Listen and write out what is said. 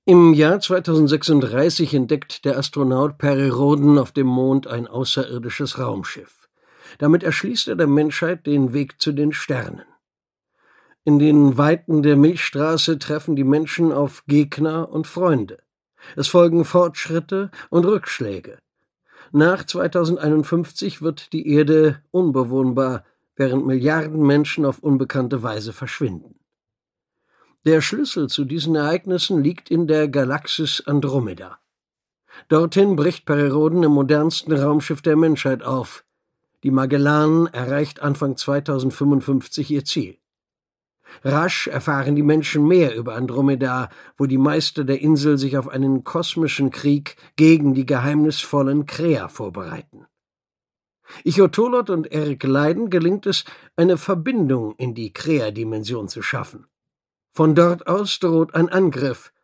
Im Jahr 2036 entdeckt der Astronaut Perry Rhodan auf dem Mond ein außerirdisches Raumschiff. Damit erschließt er der Menschheit den Weg zu den Sternen. In den Weiten der Milchstraße treffen die Menschen auf Gegner und Freunde. Es folgen Fortschritte und Rückschläge. Nach 2051 wird die Erde unbewohnbar, während Milliarden Menschen auf unbekannte Weise verschwinden. Der Schlüssel zu diesen Ereignissen liegt in der Galaxis Andromeda. Dorthin bricht Perry Rhodan im modernsten Raumschiff der Menschheit auf. Die Magellan erreicht Anfang 2055 ihr Ziel. Rasch erfahren die Menschen mehr über Andromeda, wo die Meister der Insel sich auf einen kosmischen Krieg gegen die geheimnisvollen Krea vorbereiten. Ichotolot und Eric Leiden gelingt es, eine Verbindung in die Krea-Dimension zu schaffen. Von dort aus droht ein Angriff,